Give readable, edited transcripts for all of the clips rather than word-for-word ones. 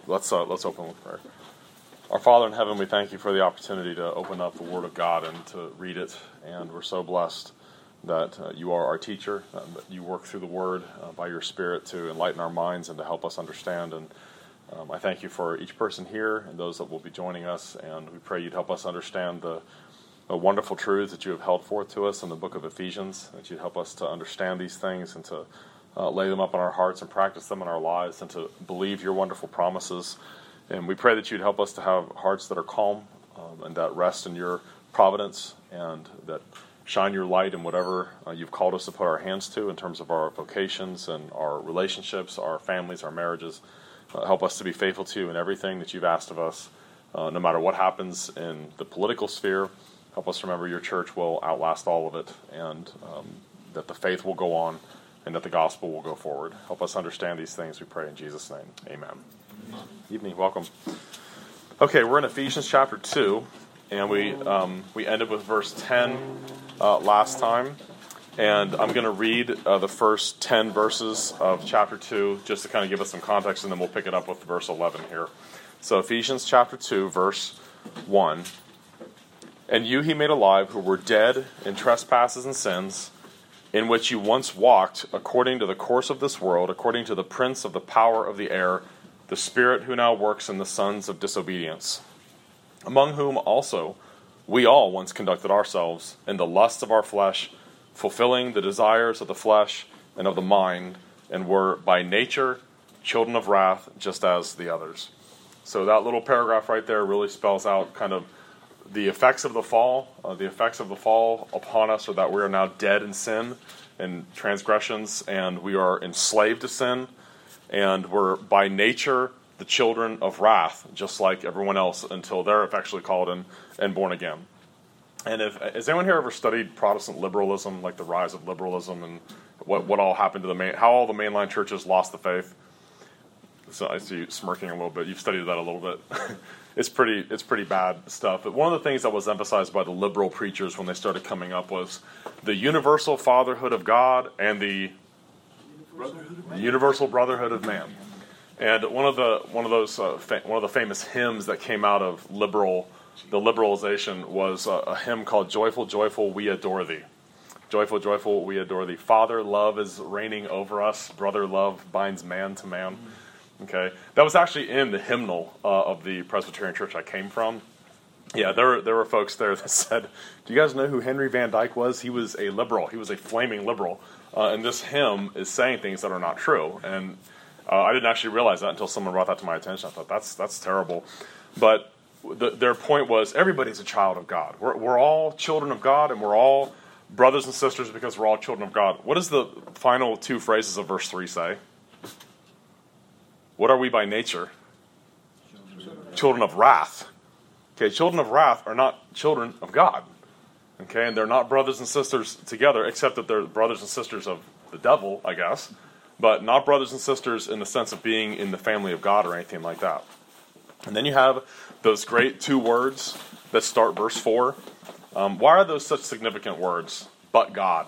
Let's open with prayer. Our Father in heaven, we thank you for the opportunity to open up the Word of God and to read it. And we're so blessed that you are our teacher, that you work through the Word by your Spirit to enlighten our minds and to help us understand. And I thank you for each person here and those that will be joining us. And we pray you'd help us understand the wonderful truths that you have held forth to us in the book of Ephesians, that you'd help us to understand these things and to lay them up in our hearts and practice them in our lives and to believe your wonderful promises. And we pray that you'd help us to have hearts that are calm and that rest in your providence and that shine your light in whatever you've called us to put our hands to in terms of our vocations and our relationships, our families, our marriages. Help us to be faithful to you in everything that you've asked of us, no matter what happens in the political sphere. Help us remember your church will outlast all of it and that the faith will go on and that the gospel will go forward. Help us understand these things, we pray in Jesus' name. Amen. Evening, welcome. Okay, we're in Ephesians chapter 2, and we ended with verse 10 last time. And I'm going to read the first 10 verses of chapter 2 just to kind of give us some context, and then we'll pick it up with verse 11 here. So Ephesians chapter 2, verse 1. And you he made alive who were dead in trespasses and sins, in which you once walked according to the course of this world, according to the prince of the power of the air, the spirit who now works in the sons of disobedience, among whom also we all once conducted ourselves in the lusts of our flesh, fulfilling the desires of the flesh and of the mind, and were by nature children of wrath, just as the others. So that little paragraph right there really spells out kind of the effects of the fall. The effects of the fall upon us are that we are now dead in sin and transgressions, and we are enslaved to sin, and we're by nature the children of wrath, just like everyone else, until they're effectually called and born again. And has anyone here ever studied Protestant liberalism, like the rise of liberalism and what all happened to how all the mainline churches lost the faith? So I see you smirking a little bit. You've studied that a little bit. It's pretty bad stuff. But one of the things that was emphasized by the liberal preachers when they started coming up was the universal fatherhood of God and the universal brotherhood of man. And one of the famous hymns that came out of the liberalization was a hymn called "Joyful, Joyful, We Adore Thee." Joyful, joyful, we adore thee. Father love is reigning over us. Brother love binds man to man. Okay, that was actually in the hymnal of the Presbyterian church I came from. Yeah, there were folks there that said, "Do you guys know who Henry Van Dyke was? He was a liberal. He was a flaming liberal." And this hymn is saying things that are not true. And I didn't actually realize that until someone brought that to my attention. I thought that's terrible. But their point was everybody's a child of God. We're all children of God, and we're all brothers and sisters because we're all children of God. What does the final two phrases of verse 3 say? What are we by nature? Children of wrath. Okay, children of wrath are not children of God. Okay, and they're not brothers and sisters together, except that they're brothers and sisters of the devil, I guess, but not brothers and sisters in the sense of being in the family of God or anything like that. And then you have those great two words that start verse 4. Why are those such significant words? But God.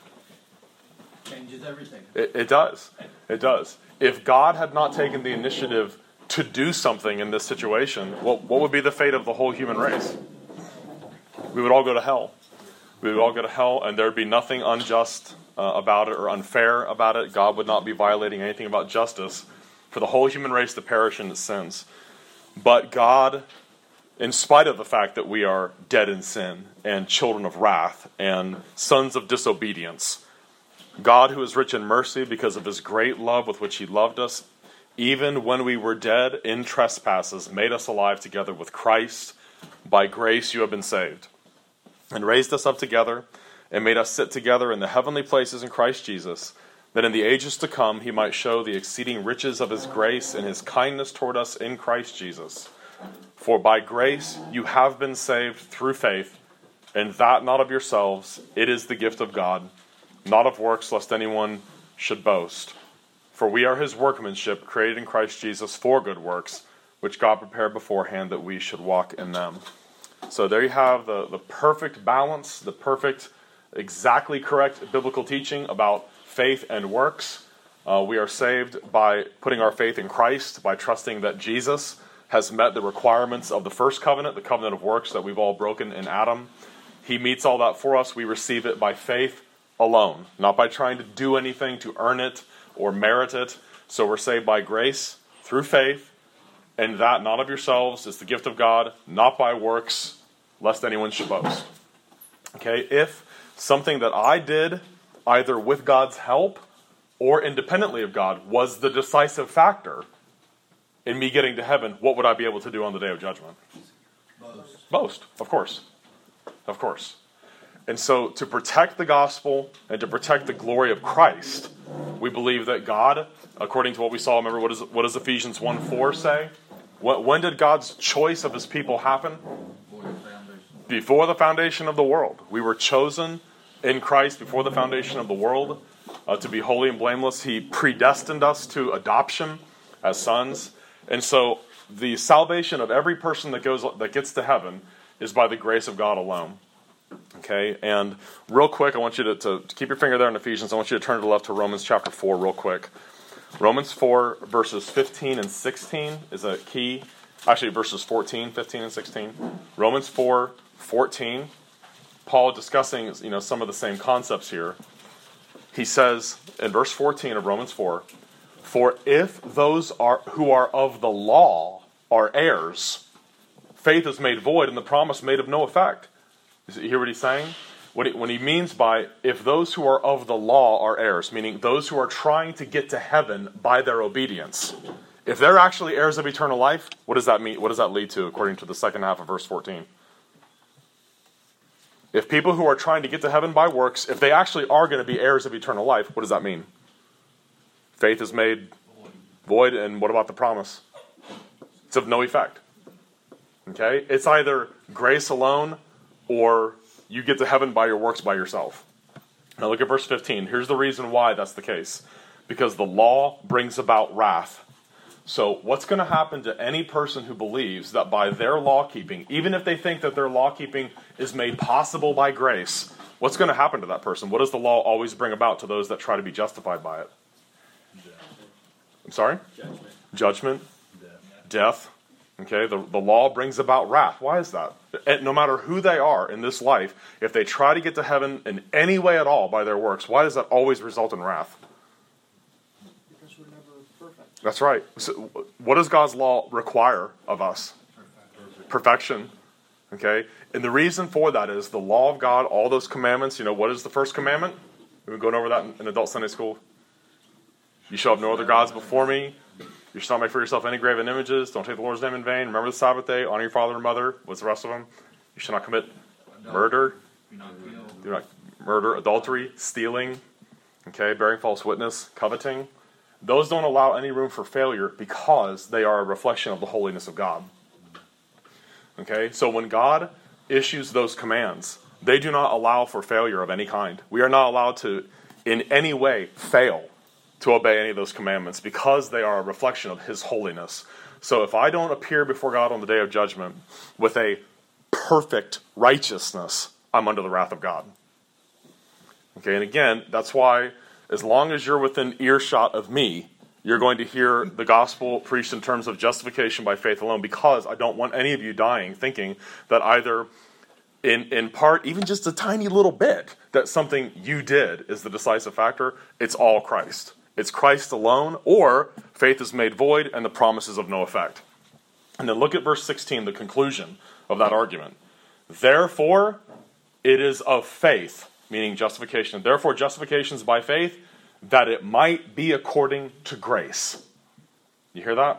Changes everything. It does. It does. If God had not taken the initiative to do something in this situation, what would be the fate of the whole human race? We would all go to hell. We would all go to hell, and there would be nothing unjust about it or unfair about it. God would not be violating anything about justice for the whole human race to perish in its sins. But God, in spite of the fact that we are dead in sin and children of wrath and sons of disobedience, God, who is rich in mercy because of his great love with which he loved us, even when we were dead in trespasses, made us alive together with Christ. By grace you have been saved, and raised us up together, and made us sit together in the heavenly places in Christ Jesus, that in the ages to come he might show the exceeding riches of his grace and his kindness toward us in Christ Jesus. For by grace you have been saved through faith, and that not of yourselves, it is the gift of God, not of works, lest anyone should boast. For we are his workmanship, created in Christ Jesus for good works, which God prepared beforehand that we should walk in them. So there you have the perfect balance, the perfect, exactly correct biblical teaching about faith and works. We are saved by putting our faith in Christ, by trusting that Jesus has met the requirements of the first covenant, the covenant of works that we've all broken in Adam. He meets all that for us. We receive it by faith alone, not by trying to do anything to earn it or merit it. So we're saved by grace through faith, and that not of yourselves is the gift of God, not by works, lest anyone should boast. Okay, if something that I did, either with God's help or independently of God, was the decisive factor in me getting to heaven, what would I be able to do on the day of judgment? Boast, of course. Of course. And so to protect the gospel and to protect the glory of Christ, we believe that God, according to what we saw, remember what does Ephesians 1:4 say? When did God's choice of his people happen? Before the foundation of the world. We were chosen in Christ before the foundation of the world to be holy and blameless. He predestined us to adoption as sons. And so the salvation of every person that gets to heaven is by the grace of God alone. Okay, and real quick, I want you to keep your finger there in Ephesians. I want you to turn to the left to Romans chapter 4 real quick. Romans 4 verses 15 and 16 is a key. Actually, verses 14, 15, and 16. Romans 4:14. Paul discussing some of the same concepts here. He says in verse 14 of Romans 4, "For if those who are of the law are heirs, faith is made void and the promise made of no effect." You hear what he's saying? When he means by, if those who are of the law are heirs, meaning those who are trying to get to heaven by their obedience, if they're actually heirs of eternal life, what does that mean? What does that lead to according to the second half of verse 14? If people who are trying to get to heaven by works, if they actually are going to be heirs of eternal life, what does that mean? Faith is made void, and what about the promise? It's of no effect. Okay? It's either grace alone, or you get to heaven by your works by yourself. Now look at verse 15. Here's the reason why that's the case. Because the law brings about wrath. So what's going to happen to any person who believes that by their law keeping, even if they think that their law keeping is made possible by grace, what's going to happen to that person? What does the law always bring about to those that try to be justified by it? I'm sorry? Judgment. Death. Okay, the law brings about wrath. Why is that? And no matter who they are in this life, if they try to get to heaven in any way at all by their works, why does that always result in wrath? Because we're never perfect. That's right. So what does God's law require of us? Perfection. Okay, and the reason for that is the law of God, all those commandments. What is the first commandment? We've been going over that in adult Sunday school. You shall have no other gods before me. You shall not make for yourself any graven images. Don't take the Lord's name in vain. Remember the Sabbath day. Honor your father and mother. What's the rest of them? You shall not commit murder. Do not murder, adultery, stealing. Okay, bearing false witness, coveting. Those don't allow any room for failure because they are a reflection of the holiness of God. Okay, so when God issues those commands, they do not allow for failure of any kind. We are not allowed to, in any way, fail to obey any of those commandments because they are a reflection of His holiness. So if I don't appear before God on the day of judgment with a perfect righteousness, I'm under the wrath of God. Okay, and again, that's why as long as you're within earshot of me, you're going to hear the gospel preached in terms of justification by faith alone, because I don't want any of you dying thinking that either in part, even just a tiny little bit, that something you did is the decisive factor. It's all Christ. It's Christ alone, or faith is made void and the promise is of no effect. And then look at verse 16, the conclusion of that argument. Therefore, it is of faith, meaning justification. Therefore, justification is by faith, that it might be according to grace. You hear that?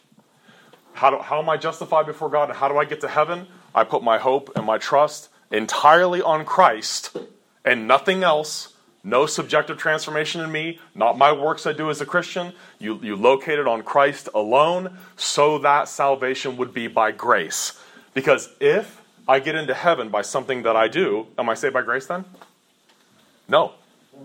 How am I justified before God, and how do I get to heaven? I put my hope and my trust entirely on Christ and nothing else. No subjective transformation in me, not my works I do as a Christian. You locate it on Christ alone, so that salvation would be by grace. Because if I get into heaven by something that I do, am I saved by grace then? No.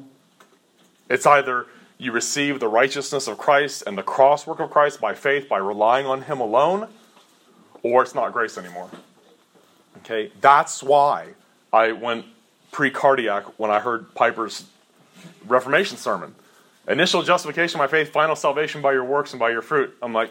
It's either you receive the righteousness of Christ and the cross work of Christ by faith, by relying on Him alone, or it's not grace anymore. Okay, that's why I went pre-cardiac when I heard Piper's Reformation sermon. Initial justification by faith, final salvation by your works and by your fruit. I'm like,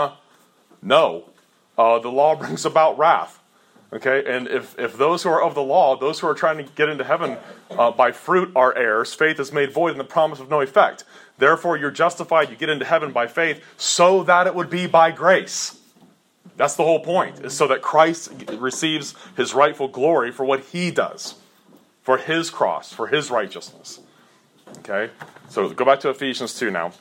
no. The law brings about wrath. Okay, and if those who are of the law, those who are trying to get into heaven by fruit are heirs, faith is made void and the promise of no effect. Therefore, you're justified, you get into heaven by faith, so that it would be by grace. That's the whole point, is so that Christ receives his rightful glory for what he does, for his cross, for his righteousness. Okay, so go back to Ephesians 2 now.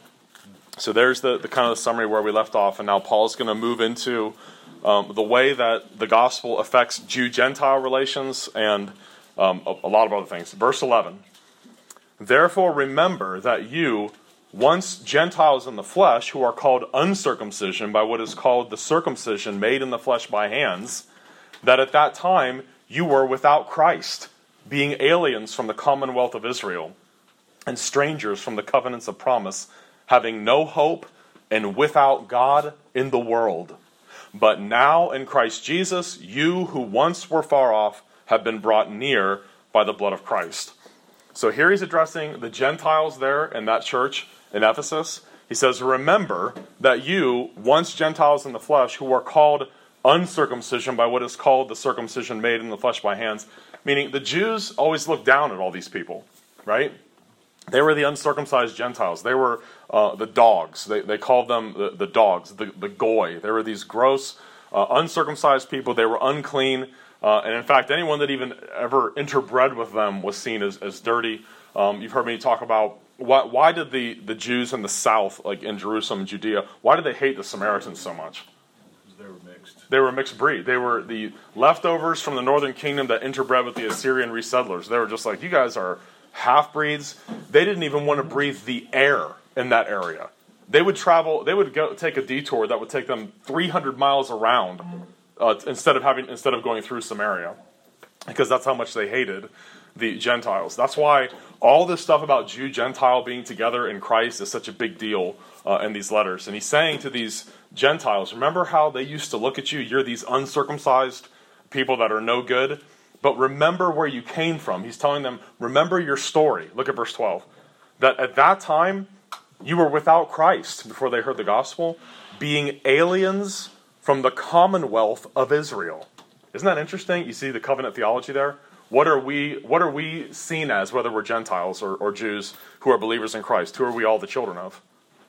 So there's the kind of the summary where we left off, and now Paul's going to move into the way that the gospel affects Jew-Gentile relations and a lot of other things. Verse 11, therefore remember that you, once Gentiles in the flesh, who are called uncircumcision by what is called the circumcision made in the flesh by hands, that at that time you were without Christ, being aliens from the commonwealth of Israel, and strangers from the covenants of promise, having no hope and without God in the world. But now in Christ Jesus, you who once were far off have been brought near by the blood of Christ. So here he's addressing the Gentiles there in that church in Ephesus. He says, remember that you, once Gentiles in the flesh, who are called uncircumcision by what is called the circumcision made in the flesh by hands, meaning the Jews always looked down at all these people, right? They were the uncircumcised Gentiles. They were the dogs. They called them the dogs, the goy. They were these gross, uncircumcised people. They were unclean. And in fact, anyone that even ever interbred with them was seen as dirty. You've heard me talk about why did the Jews in the south, like in Jerusalem and Judea, why did they hate the Samaritans so much? Because they were mixed. They were a mixed breed. They were the leftovers from the northern kingdom that interbred with the Assyrian resettlers. They were just like, you guys are half-breeds. They didn't even want to breathe the air in that area. They would go take a detour that would take them 300 miles around instead of going through Samaria, because that's how much they hated the Gentiles. That's why all this stuff about Jew-Gentile being together in Christ is such a big deal in these letters. And he's saying to these Gentiles, remember how they used to look at you? You're these uncircumcised people that are no good. But remember where you came from. He's telling them, remember your story. Look at verse 12. That at that time, you were without Christ before they heard the gospel, being aliens from the commonwealth of Israel. Isn't that interesting? You see the covenant theology there? What are we seen as, whether we're Gentiles or Jews who are believers in Christ? Who are we all the children of?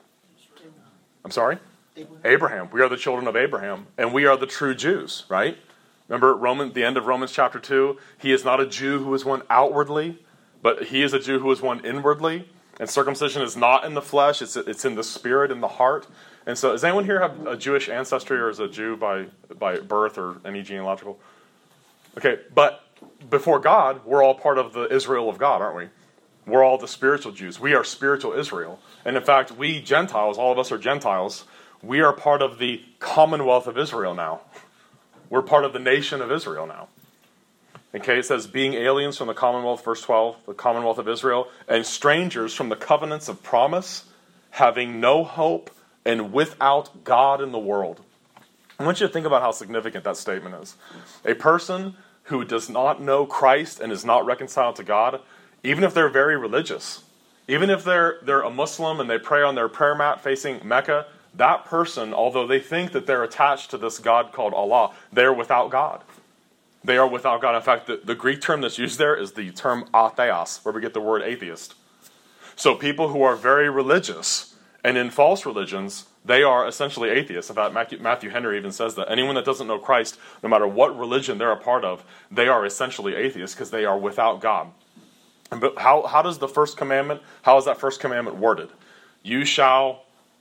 I'm sorry? Abraham. We are the children of Abraham. And we are the true Jews, right? Remember the end of Romans chapter 2? He is not a Jew who is one outwardly, but he is a Jew who is one inwardly. And circumcision is not in the flesh, it's in the spirit, in the heart. And so, does anyone here have a Jewish ancestry or is a Jew by birth or any genealogical? Okay, but before God, we're all part of the Israel of God, aren't we? We're all the spiritual Jews. We are spiritual Israel. And in fact, we Gentiles, all of us are Gentiles, we are part of the commonwealth of Israel now. We're part of the nation of Israel now. Okay, it says, being aliens from the commonwealth, verse 12, the commonwealth of Israel, and strangers from the covenants of promise, having no hope and without God in the world. I want you to think about how significant that statement is. A person who does not know Christ and is not reconciled to God, even if they're very religious, even if they're a Muslim and they pray on their prayer mat facing Mecca, that person, although they think that they're attached to this God called Allah, they're without God. They are without God. In fact, the Greek term that's used there is the term atheos, where we get the word atheist. So people who are very religious and in false religions, they are essentially atheists. In fact, Matthew Henry even says that anyone that doesn't know Christ, no matter what religion they're a part of, they are essentially atheists because they are without God. But how does the first commandment, how is that first commandment worded? You shall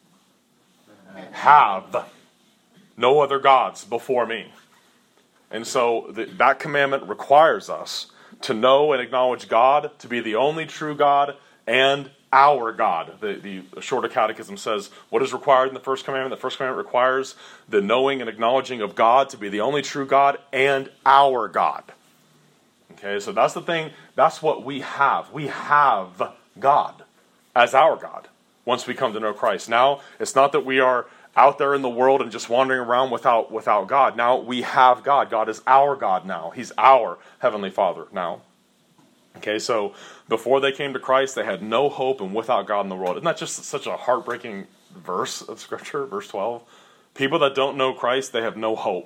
have no other gods before me. And so that commandment requires us to know and acknowledge God to be the only true God and our God. The Shorter Catechism says, what is required in the first commandment? The first commandment requires the knowing and acknowledging of God to be the only true God and our God. Okay, so that's the thing. That's what we have. We have God as our God once we come to know Christ. Now, it's not that we are out there in the world and just wandering around without God. Now we have God. God is our God now. He's our Heavenly Father now. Okay, so before they came to Christ, they had no hope and without God in the world. Isn't that just such a heartbreaking verse of Scripture, verse 12? People that don't know Christ, they have no hope,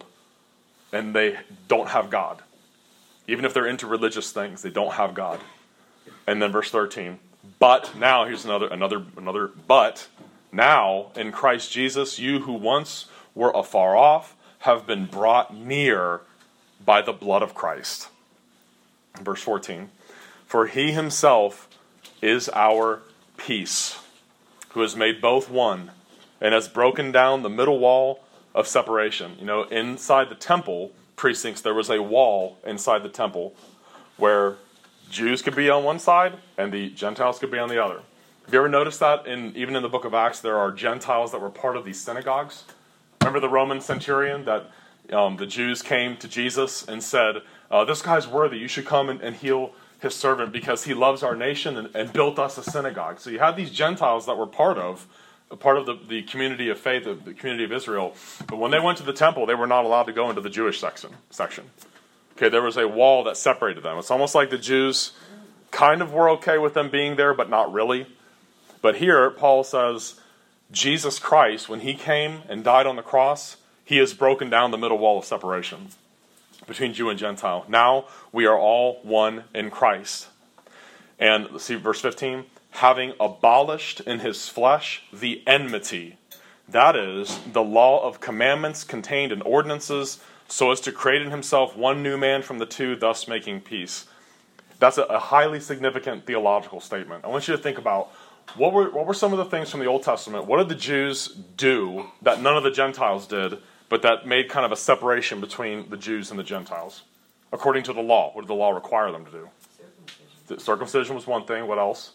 and they don't have God. Even if they're into religious things, they don't have God. And then verse 13, but now, here's another but, now in Christ Jesus, you who once were afar off have been brought near by the blood of Christ. Verse 14, for he himself is our peace, who has made both one, and has broken down the middle wall of separation. You know, inside the temple precincts, there was a wall inside the temple where Jews could be on one side and the Gentiles could be on the other. Have you ever noticed that even in the book of Acts, there are Gentiles that were part of these synagogues? Remember the Roman centurion that the Jews came to Jesus and said, this guy's worthy, you should come and heal his servant because he loves our nation and built us a synagogue. So you had these Gentiles that were part of the community of faith, the community of Israel. But when they went to the temple, they were not allowed to go into the Jewish section. Okay, there was a wall that separated them. It's almost like the Jews kind of were okay with them being there, but not really. But here, Paul says, Jesus Christ, when he came and died on the cross, he has broken down the middle wall of separation between Jew and Gentile. Now we are all one in Christ. And let's see verse 15. Having abolished in his flesh the enmity, that is, the law of commandments contained in ordinances, so as to create in himself one new man from the two, thus making peace. That's a highly significant theological statement. I want you to think about what were some of the things from the Old Testament. What did the Jews do that none of the Gentiles did, but that made kind of a separation between the Jews and the Gentiles? According to the law, what did the law require them to do? Circumcision was one thing. What else?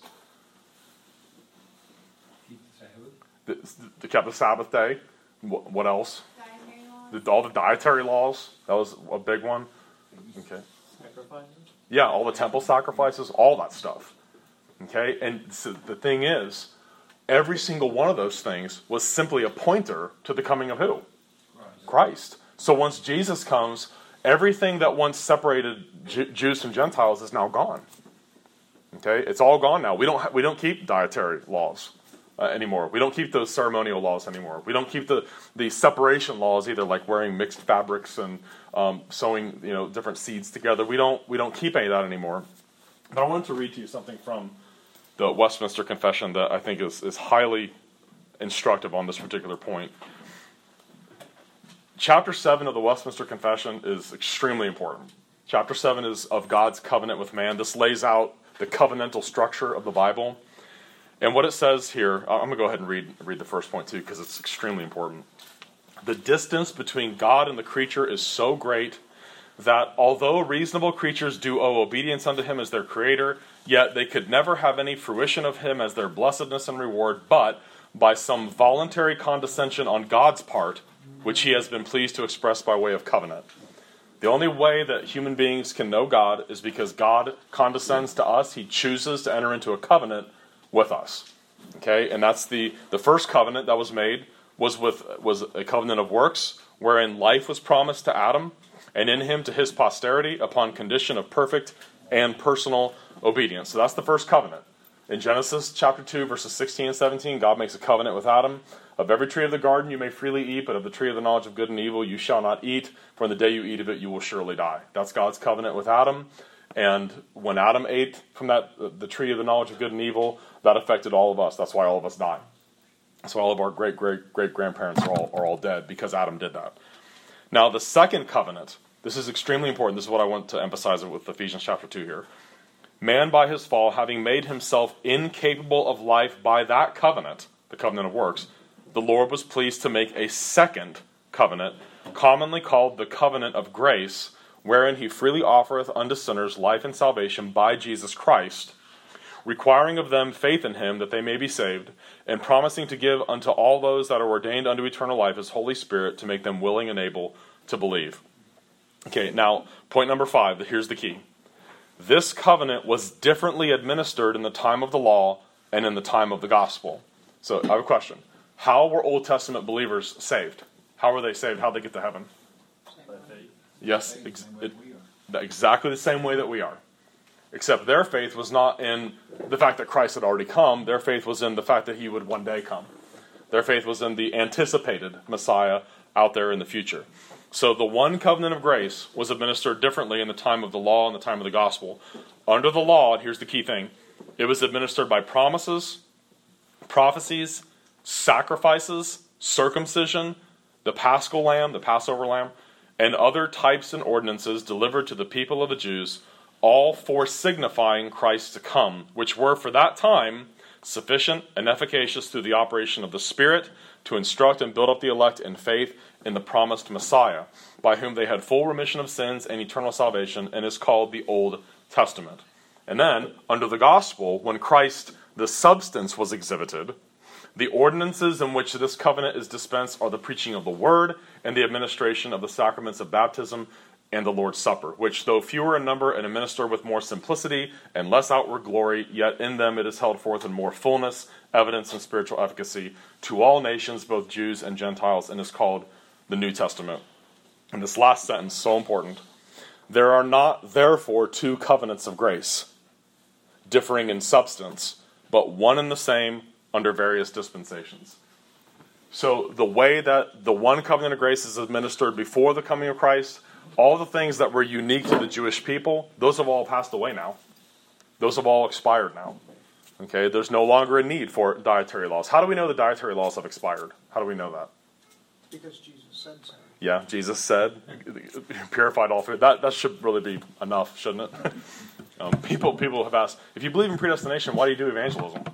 They kept the Sabbath day. What else? All the dietary laws. That was a big one. Okay. Sacrifices? Yeah, all the temple sacrifices, all that stuff. Okay, and so the thing is, every single one of those things was simply a pointer to the coming of who? Christ. So once Jesus comes, everything that once separated Jews from Gentiles is now gone. Okay, it's all gone now. We don't keep dietary laws anymore. We don't keep those ceremonial laws anymore. We don't keep the separation laws either, like wearing mixed fabrics and sewing different seeds together. We don't keep any of that anymore. But I wanted to read to you something from the Westminster Confession that I think is highly instructive on this particular point. Chapter 7 of the Westminster Confession is extremely important. Chapter 7 is of God's covenant with man. This lays out the covenantal structure of the Bible. And what it says here, I'm going to go ahead and read the first point too, because it's extremely important. The distance between God and the creature is so great that although reasonable creatures do owe obedience unto him as their creator, yet they could never have any fruition of him as their blessedness and reward, but by some voluntary condescension on God's part, which he has been pleased to express by way of covenant. The only way that human beings can know God is because God condescends to us. He chooses to enter into a covenant with us. Okay, and that's the first covenant that was made was a covenant of works, wherein life was promised to Adam, and in him to his posterity, upon condition of perfect and personal obedience. So that's the first covenant. In Genesis chapter 2, verses 16 and 17, God makes a covenant with Adam. Of every tree of the garden you may freely eat, but of the tree of the knowledge of good and evil you shall not eat, for in the day you eat of it you will surely die. That's God's covenant with Adam. And when Adam ate from the tree of the knowledge of good and evil, that affected all of us. That's why all of us die. That's why all of our great-great-great-grandparents are all dead, because Adam did that. Now, the second covenant, this is extremely important. This is what I want to emphasize with Ephesians chapter 2 here. Man, by his fall, having made himself incapable of life by that covenant, the covenant of works, the Lord was pleased to make a second covenant, commonly called the covenant of grace, wherein he freely offereth unto sinners life and salvation by Jesus Christ, requiring of them faith in him that they may be saved, and promising to give unto all those that are ordained unto eternal life his Holy Spirit to make them willing and able to believe. Okay, now, point number 5, here's the key. This covenant was differently administered in the time of the law and in the time of the gospel. So, I have a question. How were Old Testament believers saved? How were they saved? How did they get to heaven? Yes, exactly the same way that we are. Except their faith was not in the fact that Christ had already come. Their faith was in the fact that he would one day come. Their faith was in the anticipated Messiah out there in the future. So the one covenant of grace was administered differently in the time of the law and the time of the gospel. Under the law, and here's the key thing, it was administered by promises, prophecies, sacrifices, circumcision, the Paschal lamb, the Passover lamb, and other types and ordinances delivered to the people of the Jews, all for signifying Christ to come, which were for that time sufficient and efficacious through the operation of the Spirit to instruct and build up the elect in faith in the promised Messiah, by whom they had full remission of sins and eternal salvation, and is called the Old Testament. And then, under the gospel, when Christ, the substance, was exhibited, the ordinances in which this covenant is dispensed are the preaching of the word and the administration of the sacraments of baptism and the Lord's Supper, which, though fewer in number and administered with more simplicity and less outward glory, yet in them it is held forth in more fullness, evidence, and spiritual efficacy to all nations, both Jews and Gentiles, and is called the New Testament. And this last sentence, so important. There are not, therefore, two covenants of grace, differing in substance, but one and the same under various dispensations. So the way that the one covenant of grace is administered before the coming of Christ, all the things that were unique to the Jewish people, those have all passed away now. Those have all expired now. Okay, there's no longer a need for dietary laws. How do we know the dietary laws have expired? How do we know that? Because Jesus said so. Yeah, Jesus said, purified all food. That should really be enough, shouldn't it? People have asked, if you believe in predestination, why do you do evangelism?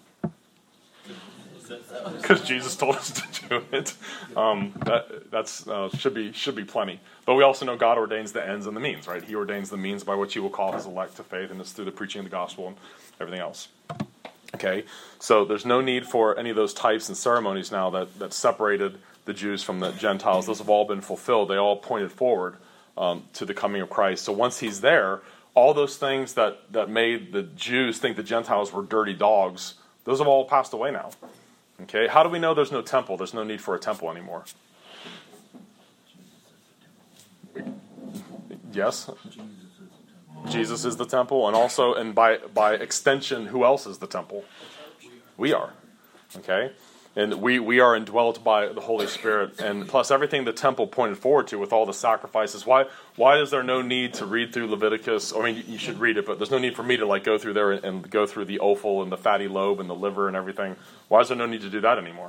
Because Jesus told us to do it. Should be plenty. But we also know God ordains the ends and the means, right? He ordains the means by which he will call his elect to faith, and it's through the preaching of the gospel and everything else. Okay, so there's no need for any of those types and ceremonies now that separated the Jews from the Gentiles. Those have all been fulfilled. They all pointed forward to the coming of Christ. So once he's there, all those things that made the Jews think the Gentiles were dirty dogs, those have all passed away now. Okay, how do we know there's no temple? There's no need for a temple anymore. Yes? Jesus is the temple, and also, and by extension, who else is the temple? We are. Okay? And we are indwelt by the Holy Spirit, and plus everything the temple pointed forward to with all the sacrifices. Why is there no need to read through Leviticus? I mean, you should read it, but there's no need for me to go through there and go through the offal and the fatty lobe and the liver and everything. Why is there no need to do that anymore?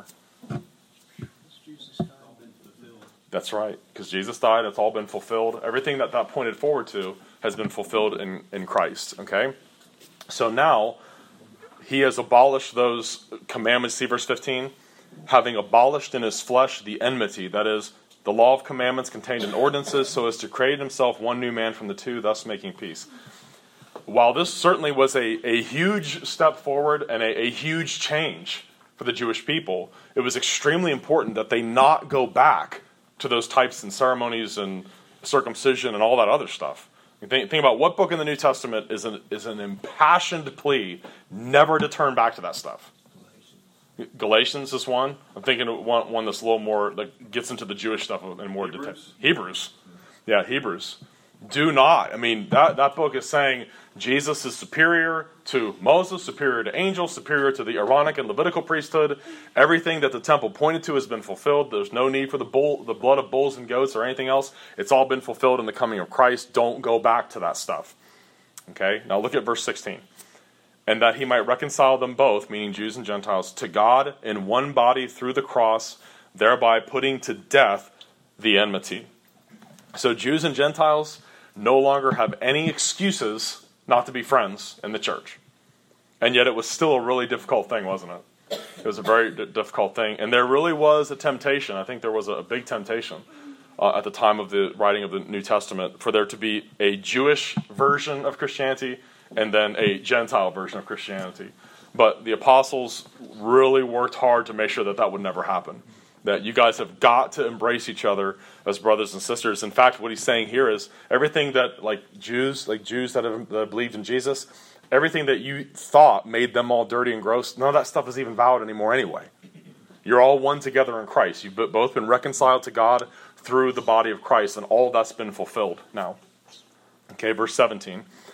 Jesus died. That's right, because Jesus died. It's all been fulfilled. Everything that pointed forward to has been fulfilled in Christ. Okay, so now he has abolished those commandments. See verse 15? Having abolished in his flesh the enmity, that is, the law of commandments contained in ordinances, so as to create himself one new man from the two, thus making peace. While this certainly was a huge step forward and a huge change for the Jewish people, it was extremely important that they not go back to those types and ceremonies and circumcision and all that other stuff. Think about what book in the New Testament is an impassioned plea never to turn back to that stuff. Galatians is one. I'm thinking of one that's a little more, that gets into the Jewish stuff in more detail. Hebrews. Yeah, Hebrews. Do not. I mean, that book is saying Jesus is superior to Moses, superior to angels, superior to the Aaronic and Levitical priesthood. Everything that the temple pointed to has been fulfilled. There's no need for the blood of bulls and goats or anything else. It's all been fulfilled in the coming of Christ. Don't go back to that stuff. Okay, now look at verse 16. And that he might reconcile them both, meaning Jews and Gentiles, to God in one body through the cross, thereby putting to death the enmity. So Jews and Gentiles no longer have any excuses not to be friends in the church. And yet it was still a really difficult thing, wasn't it? It was a very difficult thing. And there really was a temptation. I think there was a big temptation at the time of the writing of the New Testament for there to be a Jewish version of Christianity and then a Gentile version of Christianity. But the apostles really worked hard to make sure that would never happen. That you guys have got to embrace each other as brothers and sisters. In fact, what he's saying here is everything that, Jews that have believed in Jesus, everything that you thought made them all dirty and gross, none of that stuff is even valid anymore anyway. You're all one together in Christ. You've both been reconciled to God through the body of Christ, and all that's been fulfilled now. Okay, verse 17.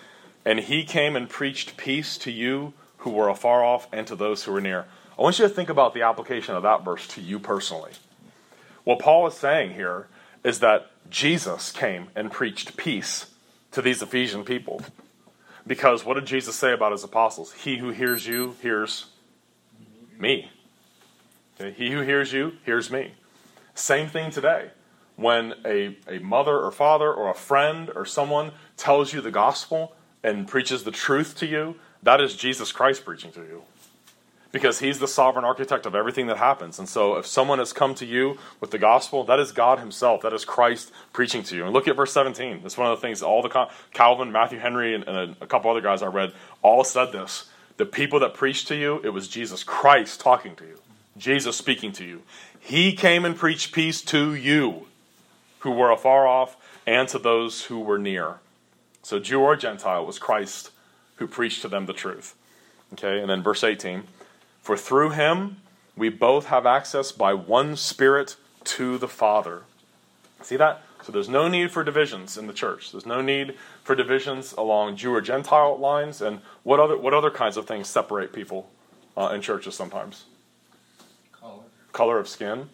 And he came and preached peace to you who were afar off and to those who were near. I want you to think about the application of that verse to you personally. What Paul is saying here is that Jesus came and preached peace to these Ephesian people. Because what did Jesus say about his apostles? He who hears you hears me. Okay? He who hears you hears me. Same thing today. When a mother or father or a friend or someone tells you the gospel and preaches the truth to you, that is Jesus Christ preaching to you. Because he's the sovereign architect of everything that happens. And so if someone has come to you with the gospel, that is God himself. That is Christ preaching to you. And look at verse 17. That's one of the things all the Calvin, Matthew Henry, and a couple other guys I read all said this. The people that preached to you, it was Jesus Christ talking to you. Jesus speaking to you. He came and preached peace to you who were afar off and to those who were near. So Jew or Gentile, it was Christ who preached to them the truth. Okay, and then verse 18. For through him we both have access by one Spirit to the Father. See that? So there's no need for divisions in the church. There's no need for divisions along Jew or Gentile lines. And what other kinds of things separate people in churches sometimes? Color of skin,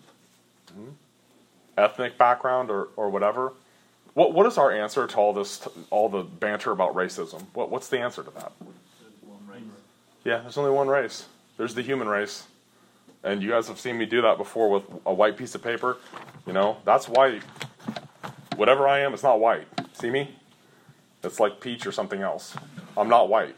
ethnic background, or whatever. What is our answer to all the banter about racism? What's the answer to that? There's one race. Yeah, there's only one race. There's the human race. And you guys have seen me do that before with a white piece of paper. You know, that's white. Whatever I am, it's not white. See me? It's like peach or something else. I'm not white.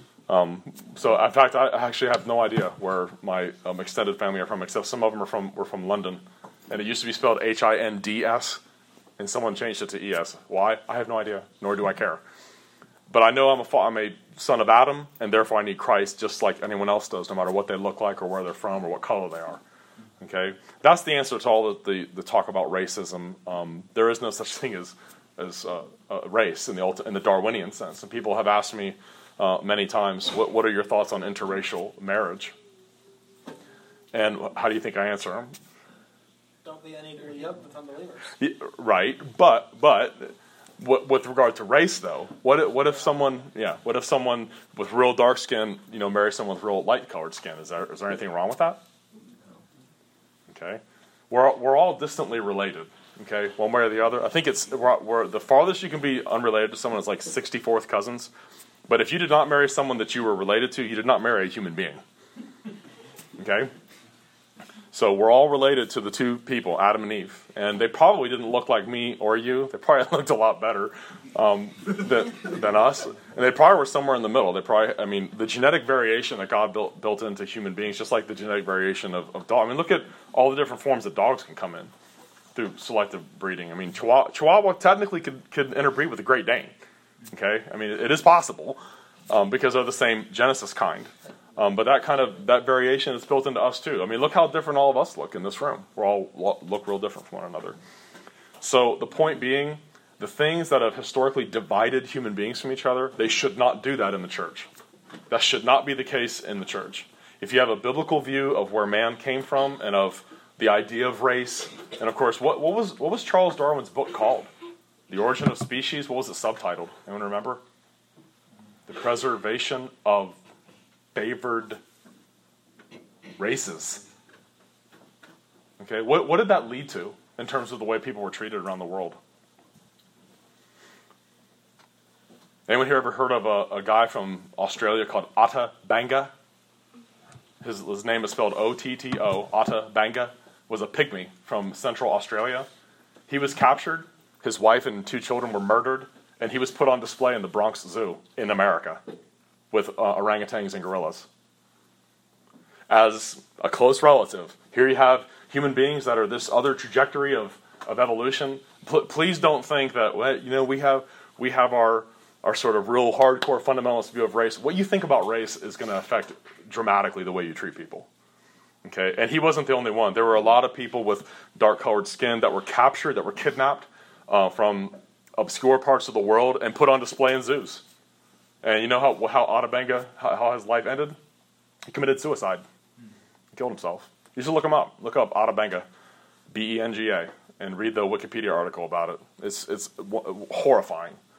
So, in fact, I actually have no idea where my extended family are from, except some of them were from London. And it used to be spelled Hinds, and someone changed it to ES. Why? I have no idea, nor do I care. But I know I'm a son of Adam, and therefore I need Christ just like anyone else does, no matter what they look like or where they're from or what color they are. Okay? That's the answer to all the talk about racism. There is no such thing as race in the Darwinian sense. And people have asked me many times, what are your thoughts on interracial marriage? And how do you think I answer them? Don't be any greater with unbelievers. Yeah, right, but with regard to race, though, what if someone with real dark skin, marries someone with real light colored skin? Is there anything wrong with that? Okay, we're all distantly related. Okay, one way or the other. I think we're the farthest you can be unrelated to someone is like 64th cousins. But if you did not marry someone that you were related to, you did not marry a human being. Okay? So we're all related to the two people, Adam and Eve. And they probably didn't look like me or you. They probably looked a lot better than us. And they probably were somewhere in the middle. The genetic variation that God built into human beings, just like the genetic variation of dogs. I mean, look at all the different forms that dogs can come in through selective breeding. I mean, Chihuahua technically could interbreed with a Great Dane. Okay, I mean it is possible because they're the same Genesis kind, but that variation is built into us too. I mean, look how different all of us look in this room. We all look real different from one another. So the point being, the things that have historically divided human beings from each other, they should not do that in the church. That should not be the case in the church. If you have a biblical view of where man came from and of the idea of race, and of course, what was Charles Darwin's book called? The Origin of Species, what was it subtitled? Anyone remember? The Preservation of Favored Races. Okay, what did that lead to in terms of the way people were treated around the world? Anyone here ever heard of a guy from Australia called Ata Banga? His name is spelled O-T-T-O. Ata Banga was a pygmy from Central Australia. He was captured. His wife and 2 children were murdered, and he was put on display in the Bronx Zoo in America with orangutans and gorillas. As a close relative, here you have human beings that are this other trajectory of evolution. Please don't think that we have our sort of real hardcore fundamentalist view of race. What you think about race is going to affect dramatically the way you treat people. Okay, and he wasn't the only one. There were a lot of people with dark-colored skin that were captured, that were kidnapped from obscure parts of the world and put on display in zoos. And you know how Ata Banga, how his life ended? He committed suicide. He killed himself. You should look him up. Look up Ata Banga, B-E-N-G-A, and read the Wikipedia article about it. It's horrifying.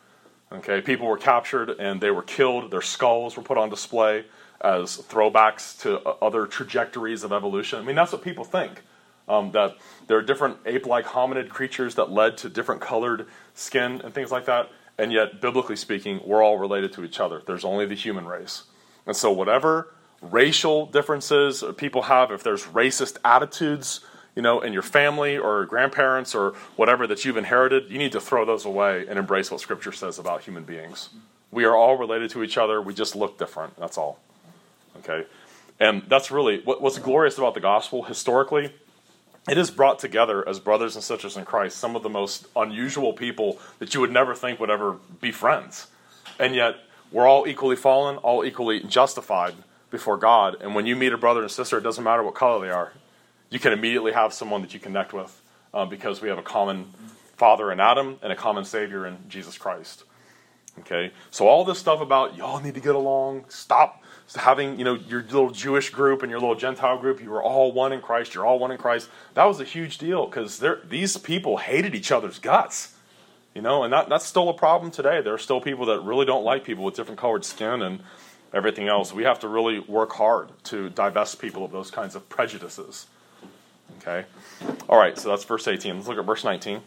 Okay, people were captured and they were killed. Their skulls were put on display as throwbacks to other trajectories of evolution. I mean, that's what people think. That there are different ape-like hominid creatures that led to different colored skin and things like that. And yet, biblically speaking, we're all related to each other. There's only the human race. And so whatever racial differences people have, if there's racist attitudes, in your family or grandparents or whatever that you've inherited, you need to throw those away and embrace what Scripture says about human beings. We are all related to each other. We just look different. That's all. Okay? And that's really what's glorious about the gospel historically. It has brought together, as brothers and sisters in Christ, some of the most unusual people that you would never think would ever be friends. And yet, we're all equally fallen, all equally justified before God. And when you meet a brother and sister, it doesn't matter what color they are. You can immediately have someone that you connect with because we have a common Father in Adam and a common Savior in Jesus Christ. Okay? So all this stuff about y'all need to get along, stop having your little Jewish group and your little Gentile group, you are all one in Christ, you're all one in Christ. That was a huge deal because these people hated each other's guts. And that's still a problem today. There are still people that really don't like people with different colored skin and everything else. We have to really work hard to divest people of those kinds of prejudices. Okay? All right, so that's verse 18. Let's look at verse 19.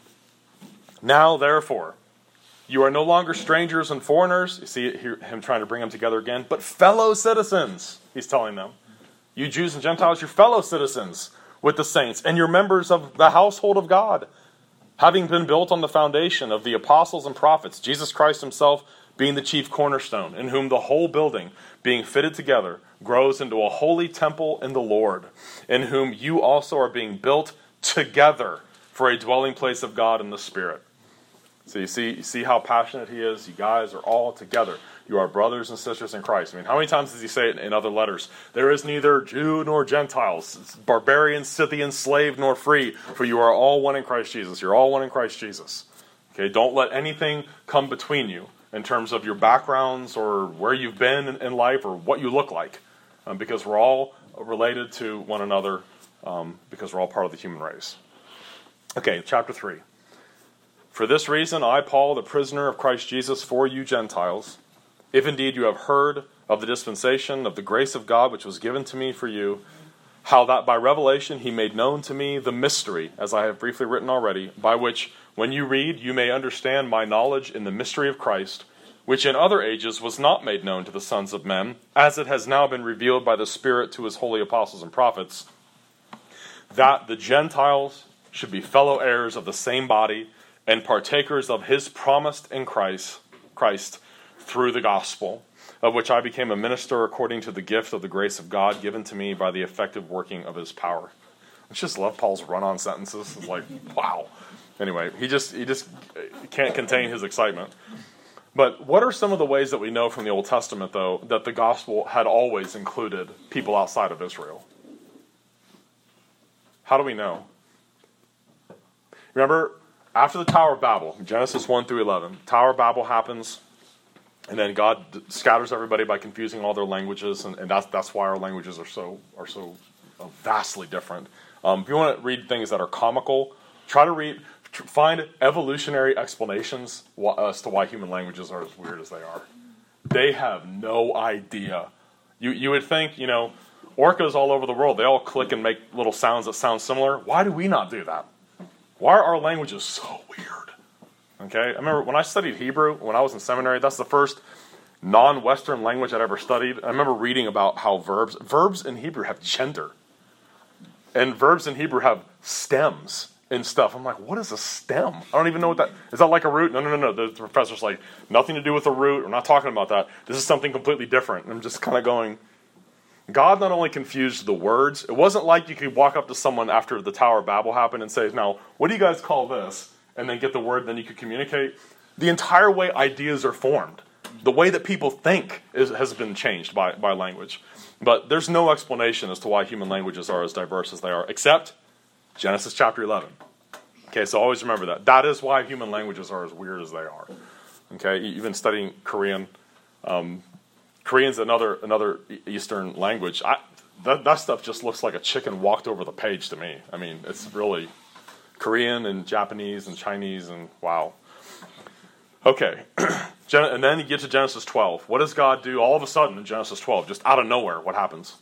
Now, therefore, you are no longer strangers and foreigners. You see him trying to bring them together again. But fellow citizens, he's telling them. You Jews and Gentiles, you're fellow citizens with the saints, and you're members of the household of God, having been built on the foundation of the apostles and prophets, Jesus Christ himself being the chief cornerstone, in whom the whole building, being fitted together, grows into a holy temple in the Lord, in whom you also are being built together for a dwelling place of God in the Spirit. So you see how passionate he is? You guys are all together. You are brothers and sisters in Christ. I mean, how many times does he say it in other letters? There is neither Jew nor Gentiles, barbarian, Scythian, slave nor free, for you are all one in Christ Jesus. You're all one in Christ Jesus. Okay, don't let anything come between you in terms of your backgrounds or where you've been in life or what you look like, because we're all related to one another because we're all part of the human race. Okay, chapter 3. For this reason, I, Paul, the prisoner of Christ Jesus, for you Gentiles, if indeed you have heard of the dispensation of the grace of God which was given to me for you, how that by revelation he made known to me the mystery, as I have briefly written already, by which, when you read, you may understand my knowledge in the mystery of Christ, which in other ages was not made known to the sons of men, as it has now been revealed by the Spirit to his holy apostles and prophets, that the Gentiles should be fellow heirs of the same body, and partakers of his promise in Christ through the gospel, of which I became a minister according to the gift of the grace of God given to me by the effective working of his power. I just love Paul's run-on sentences. It's like, wow. Anyway, he just can't contain his excitement. But what are some of the ways that we know from the Old Testament, though, that the gospel had always included people outside of Israel? How do we know? Remember, after the Tower of Babel, Genesis 1 through 11, Tower of Babel happens, and then God scatters everybody by confusing all their languages, and that's why our languages are so vastly different. If you want to read things that are comical, find evolutionary explanations as to why human languages are as weird as they are. They have no idea. You would think, orcas all over the world, they all click and make little sounds that sound similar. Why do we not do that? Why are our languages so weird? Okay, I remember when I studied Hebrew, when I was in seminary, that's the first non-Western language I'd ever studied. I remember reading about how verbs in Hebrew have gender. And verbs in Hebrew have stems and stuff. I'm like, what is a stem? I don't even know what that is. That like a root? No. The professor's like, nothing to do with a root. We're not talking about that. This is something completely different. And I'm just kind of going, God not only confused the words, it wasn't like you could walk up to someone after the Tower of Babel happened and say, now, what do you guys call this? And then get the word, then you could communicate. The entire way ideas are formed, the way that people think has been changed by language. But there's no explanation as to why human languages are as diverse as they are, except Genesis chapter 11. Okay, so always remember that. That is why human languages are as weird as they are. Okay, you've been studying Korean. Korean's another Eastern language. That stuff just looks like a chicken walked over the page to me. I mean, it's really Korean and Japanese and Chinese and wow. Okay, And then you get to Genesis 12. What does God do all of a sudden in Genesis 12? Just out of nowhere, what happens?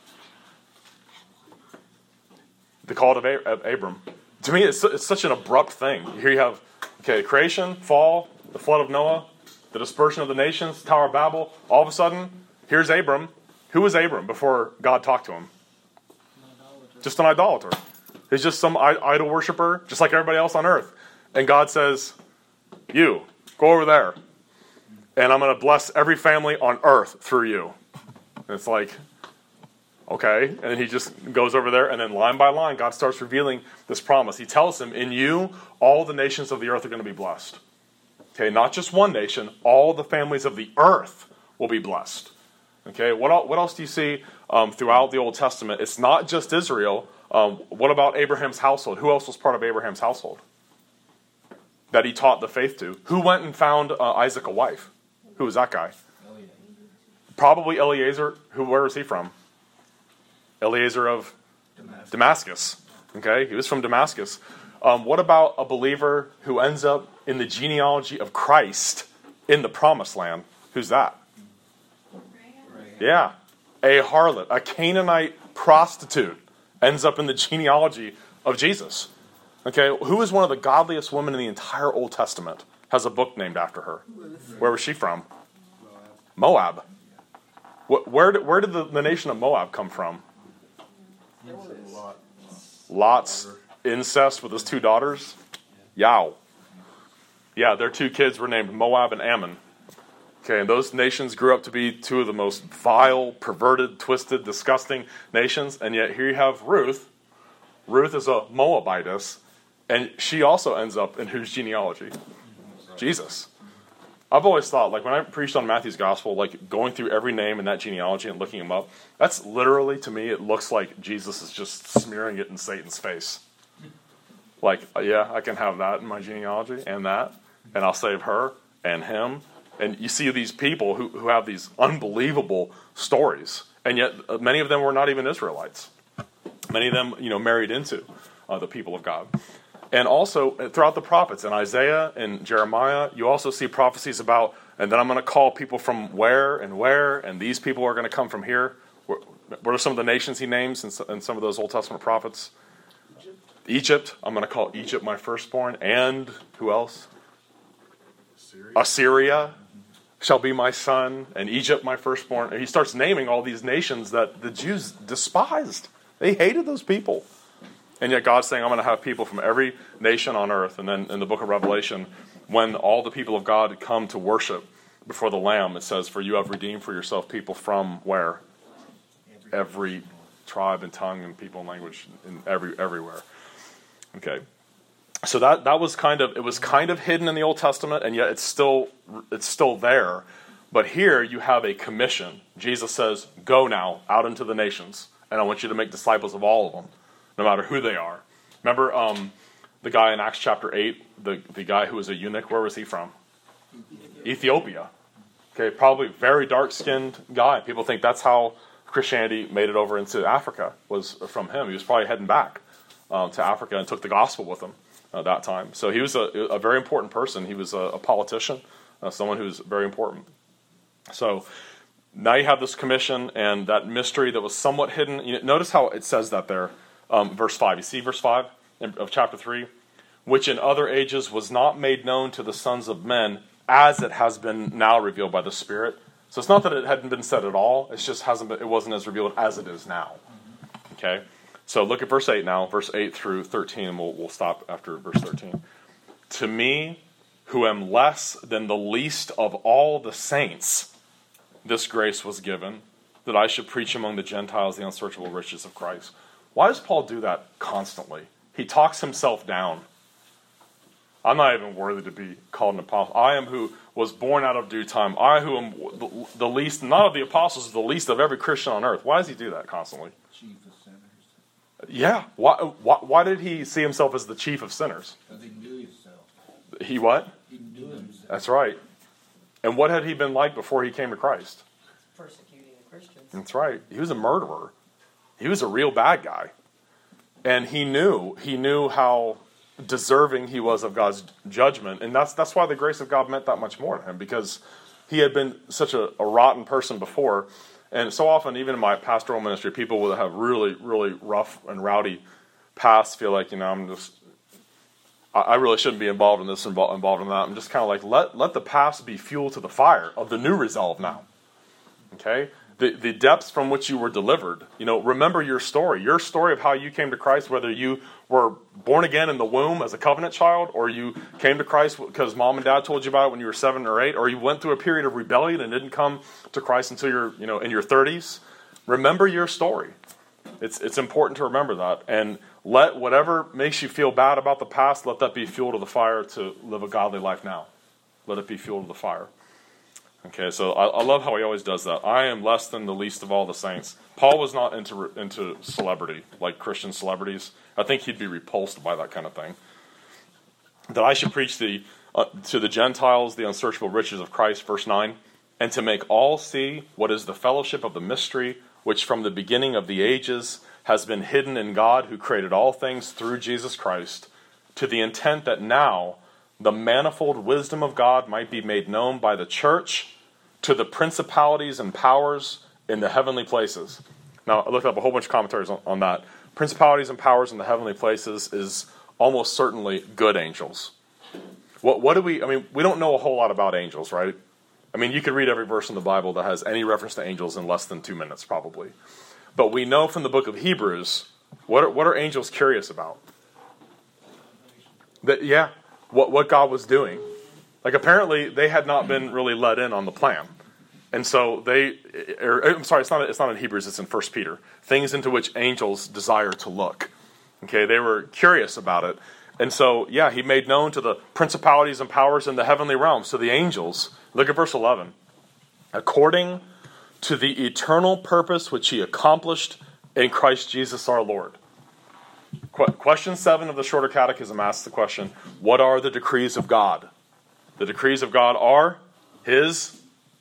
The call of Abram. To me, it's such an abrupt thing. Here you have, creation, fall, the flood of Noah, the dispersion of the nations, Tower of Babel. All of a sudden, here's Abram. Who was Abram before God talked to him? Just an idolater. He's just some idol worshiper, just like everybody else on earth. And God says, you, go over there. And I'm going to bless every family on earth through you. And it's like, okay. And he just goes over there, and then line by line, God starts revealing this promise. He tells him, in you, all the nations of the earth are going to be blessed. Okay, not just one nation, all the families of the earth will be blessed. Okay, what else do you see throughout the Old Testament? It's not just Israel. What about Abraham's household? Who else was part of Abraham's household that he taught the faith to? Who went and found Isaac a wife? Who was that guy? Probably Eliezer. Where is he from? Eliezer of Damascus. Okay, he was from Damascus. What about a believer who ends up in the genealogy of Christ in the Promised Land? Who's that? Yeah, a harlot, a Canaanite prostitute ends up in the genealogy of Jesus. Okay, who is one of the godliest women in the entire Old Testament? Has a book named after her. Where was she from? Moab. Where did the nation of Moab come from? Lot's incest with his two daughters. Yow. Yeah, their two kids were named Moab and Ammon. Okay, and those nations grew up to be two of the most vile, perverted, twisted, disgusting nations. And yet here you have Ruth. Ruth is a Moabitess. And she also ends up in whose genealogy? Jesus. I've always thought, like when I preached on Matthew's gospel, like going through every name in that genealogy and looking them up, that's literally, to me, it looks like Jesus is just smearing it in Satan's face. Like, yeah, I can have that in my genealogy and that, and I'll save her and him. And you see these people who have these unbelievable stories, and yet many of them were not even Israelites. Many of them, married into the people of God. And also, throughout the prophets, in Isaiah and Jeremiah, you also see prophecies about, and then I'm going to call people from where, and these people are going to come from here. What are some of the nations he names in some of those Old Testament prophets? Egypt. I'm going to call Egypt my firstborn. And who else? Assyria shall be my son, and Egypt my firstborn. And he starts naming all these nations that the Jews despised. They hated those people. And yet God's saying, I'm going to have people from every nation on earth. And then in the book of Revelation, when all the people of God come to worship before the Lamb, it says, for you have redeemed for yourself people from where? Every tribe and tongue and people and language, and everywhere. Okay. So that was it was kind of hidden in the Old Testament, and yet it's still there. But here you have a commission. Jesus says, go now out into the nations, and I want you to make disciples of all of them, no matter who they are. Remember the guy in Acts chapter 8, the guy who was a eunuch, where was he from? Ethiopia. Okay, probably very dark-skinned guy. People think that's how Christianity made it over into Africa, was from him. He was probably heading back to Africa and took the gospel with him at that time. So he was a very important person. He was a politician, someone who was very important. So now you have this commission and that mystery that was somewhat hidden. Notice how it says that there. Verse 5. You see verse 5 of chapter 3? Which in other ages was not made known to the sons of men, as it has been now revealed by the Spirit. So it's not that it hadn't been said at all. It's just it wasn't as revealed as it is now. Okay? So look at verse 8 now. Verse 8 through 13, and we'll stop after verse 13. To me, who am less than the least of all the saints, this grace was given, that I should preach among the Gentiles the unsearchable riches of Christ. Why does Paul do that constantly? He talks himself down. I'm not even worthy to be called an apostle. I am who was born out of due time. I who am the least, not of the apostles, the least of every Christian on earth. Why does he do that constantly? Chief of sinners. Yeah. Why did he see himself as the chief of sinners? Because he knew himself. He what? He knew himself. That's right. And what had he been like before he came to Christ? Persecuting the Christians. That's right. He was a murderer. He was a real bad guy. And he knew how deserving he was of God's judgment. And that's why the grace of God meant that much more to him, because he had been such a rotten person before. And so often, even in my pastoral ministry, people will have really, really rough and rowdy pasts feel like, I really shouldn't be involved in this, involved in that. I'm just kind of like, let the past be fuel to the fire of the new resolve now. Okay? The depths from which you were delivered. Remember your story of how you came to Christ, whether you were born again in the womb as a covenant child, or you came to Christ because mom and dad told you about it when you were 7 or 8, or you went through a period of rebellion and didn't come to Christ until you're, in your 30s. Remember your story. It's important to remember that, and let whatever makes you feel bad about the past, let that be fuel to the fire to live a godly life now. Let it be fuel to the fire. Okay, so I love how he always does that. I am less than the least of all the saints. Paul was not into celebrity, like Christian celebrities. I think he'd be repulsed by that kind of thing. That I should preach to the Gentiles the unsearchable riches of Christ, verse 9, and to make all see what is the fellowship of the mystery, which from the beginning of the ages has been hidden in God, who created all things through Jesus Christ, to the intent that now the manifold wisdom of God might be made known by the church to the principalities and powers in the heavenly places. Now, I looked up a whole bunch of commentaries on that. Principalities and powers in the heavenly places is almost certainly good angels. What do we don't know a whole lot about angels, right? You could read every verse in the Bible that has any reference to angels in less than 2 minutes, probably. But we know from the book of Hebrews, what are angels curious about? What God was doing. Like, apparently, they had not been really let in on the plan. And so it's not in Hebrews, it's in 1 Peter. Things into which angels desire to look. Okay, they were curious about it. And so, he made known to the principalities and powers in the heavenly realms, to the angels. Look at verse 11. According to the eternal purpose which he accomplished in Christ Jesus our Lord. Question 7 of the Shorter Catechism asks the question, what are the decrees of God? The decrees of God are his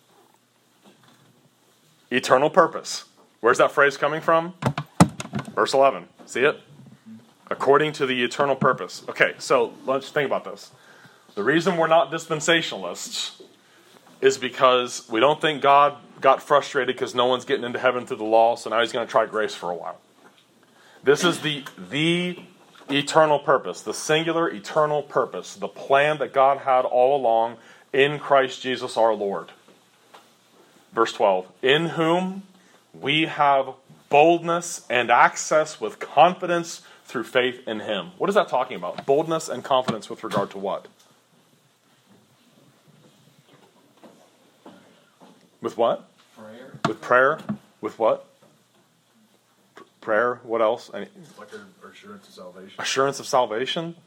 eternal purpose. Where's that phrase coming from? Verse 11. See it? According to the eternal purpose. Okay, so let's think about this. The reason we're not dispensationalists is because we don't think God got frustrated because no one's getting into heaven through the law, so now he's going to try grace for a while. This is the eternal purpose, the singular eternal purpose, the plan that God had all along in Christ Jesus our Lord. Verse 12, in whom we have boldness and access with confidence through faith in him. What is that talking about? Boldness and confidence with regard to what? With what? Prayer. With prayer. With what? Prayer. What else? Like our assurance of salvation. Assurance of salvation.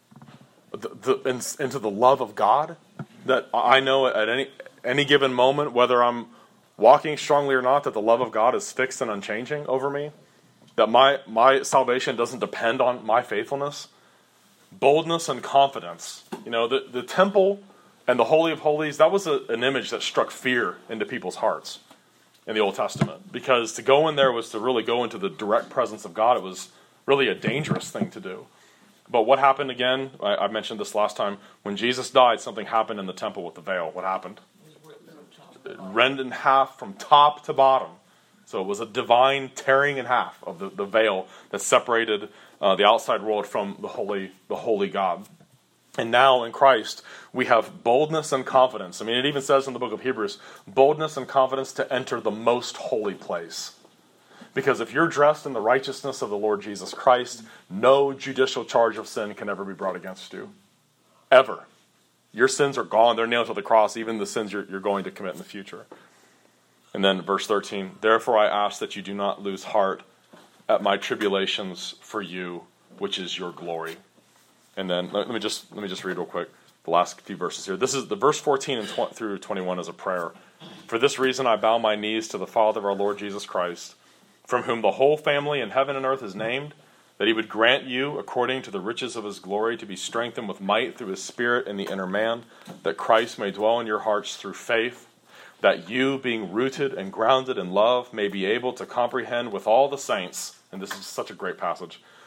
Into the love of God. That I know at any given moment, whether I'm walking strongly or not, that the love of God is fixed and unchanging over me. That my salvation doesn't depend on my faithfulness. Boldness and confidence. The temple and the Holy of Holies, that was an image that struck fear into people's hearts in the Old Testament. Because to go in there was to really go into the direct presence of God. It was really a dangerous thing to do. But what happened again? I mentioned this last time. When Jesus died, something happened in the temple with the veil. What happened? It rent in half from top to bottom. So it was a divine tearing in half of the veil that separated the outside world from the holy God. And now in Christ, we have boldness and confidence. It even says in the book of Hebrews, boldness and confidence to enter the most holy place. Because if you're dressed in the righteousness of the Lord Jesus Christ, no judicial charge of sin can ever be brought against you. Ever. Your sins are gone. They're nailed to the cross, even the sins you're going to commit in the future. And then verse 13, therefore I ask that you do not lose heart at my tribulations for you, which is your glory. And then let me just read real quick the last few verses here. This is the verse 14 and through 21 is a prayer. For this reason I bow my knees to the Father of our Lord Jesus Christ, from whom the whole family in heaven and earth is named, that he would grant you, according to the riches of his glory, to be strengthened with might through his Spirit in the inner man, that Christ may dwell in your hearts through faith, that you, being rooted and grounded in love, may be able to comprehend with all the saints, and this is such a great passage,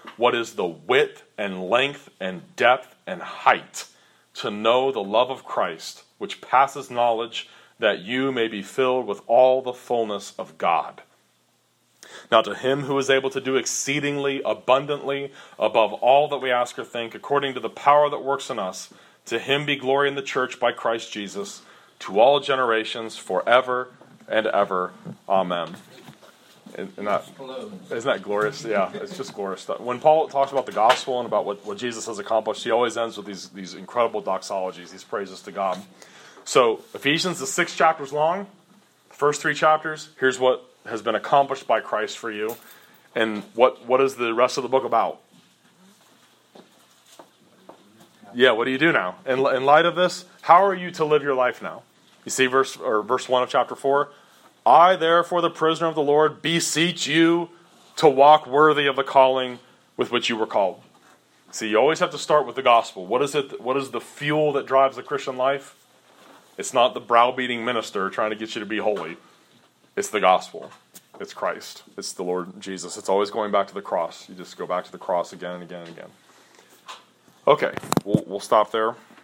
what is the width and length and depth and height, to know the love of Christ, which passes knowledge, that you may be filled with all the fullness of God. Now to him who is able to do exceedingly abundantly above all that we ask or think, according to the power that works in us, to him be glory in the church by Christ Jesus, to all generations, forever and ever. Amen. Isn't that glorious? Yeah, it's just glorious stuff. When Paul talks about the gospel and about what Jesus has accomplished, he always ends with these incredible doxologies, these praises to God. So Ephesians is 6 chapters long. The first 3 chapters, here's what has been accomplished by Christ for you. And what is the rest of the book about? Yeah, what do you do now? In light of this, how are you to live your life now? You see verse 1 of chapter 4. I, therefore, the prisoner of the Lord, beseech you to walk worthy of the calling with which you were called. See, you always have to start with the gospel. What is it? What is the fuel that drives the Christian life? It's not the browbeating minister trying to get you to be holy. It's the gospel. It's Christ. It's the Lord Jesus. It's always going back to the cross. You just go back to the cross again and again and again. Okay, we'll stop there.